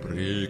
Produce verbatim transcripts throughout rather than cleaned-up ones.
При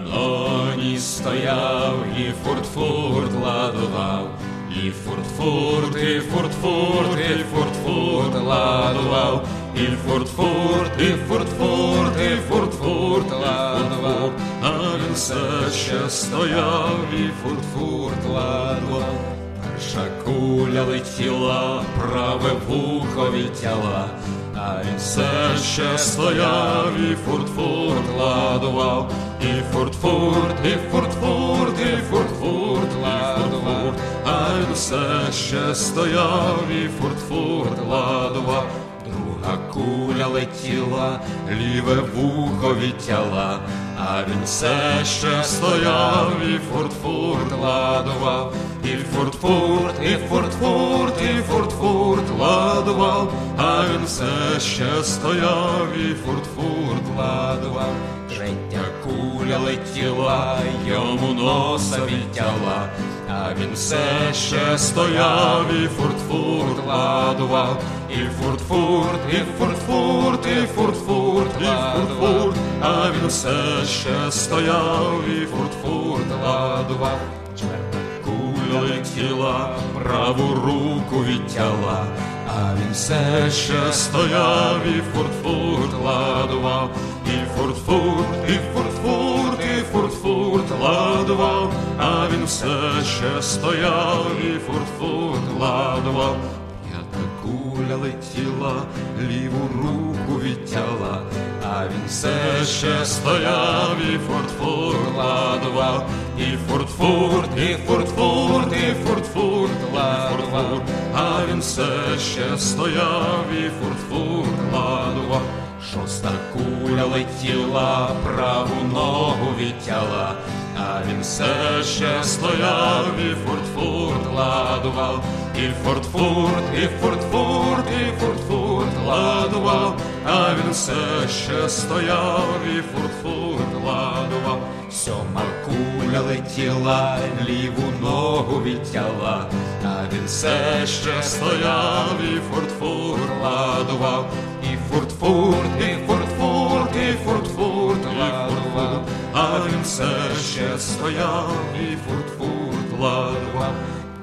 каноні стояв і фурт-фурт ладував, і фурт-фурт, і фурт-фурт, і фурт-фурт ладував, і фурт-фурт, і фурт-фурт, і фурт-фурт ладував, а він все ще стояв і фурт-фурт ладував. Перша куля летіла, праве вухо відтяла, а він все ще стояв і фурт-фурт ладував, і фурт-фурт, і фурт-фурт, і фурт-фурт ладував, а він все ще стояв і фурт-фурт ладував. Друга куля летіла, ліве вухо відтяла, а він все ще стояв і фурт-фурт ладував, і фурт-фурт, і фурт-фурт, і фурт-фурт ладував, а він все ще стояв і фурт-фурт ладував. Третя куля летіла, йому носа відтяла, а він все ще стояв і фурт-фурт ладував, і фурт-фурт, і фурт-фурт, і фурт-фурт ладував, а він все ще стояв і фурт-фурт ладував. Четверта куля летіла, праву руку відтяла, а він все ще стояв і фурт-фурт ладував, і фурт-фурт, і фурт-фурт, і фурт-фурт ладував, а він все ще стояв і фурт-фурт ладував. П'ята куля летіла, ліву руку відтяла, а він все ще стояв і фурт-фурт ладував, і фурт-фурт, і фурт-фурт, і фурт-фурт ладував, а він все ще стояв і фурт-фурт ладував. Шоста куля летіла, праву ногу відтяла, а він все ще стояв і фурт-фурт ладував, і фурт-фурт, і фурт-фурт, і фурт-фурт ладував, а він все ще стояв і фурт-фурт ладував. Сьома куля летіла, ліву ногу відтяла, а він все ще стояв і фурт-фурт ладував, і фурт-фурт, і фурт-фурт, і фурт-фурт ладував, а він все ще стояв і фурт-фурт ладував.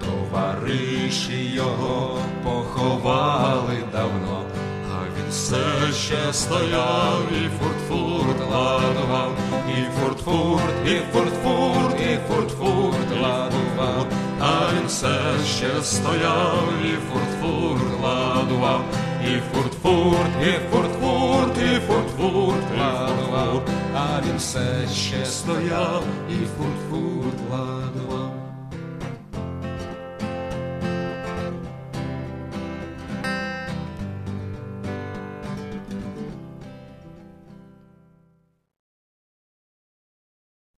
Товариші його поховали давно, а він все ще стояв і фурт-фурт ладував, і фурт-фурт, і фурт-фурт, і фурт-фурт ладував, а він все ще стояв і фурт-фурт ладував, і фурт-фурт, і фурт-фурт, і фурт-фурт ладував, а він все ще стояв і фурт-фурт ладував.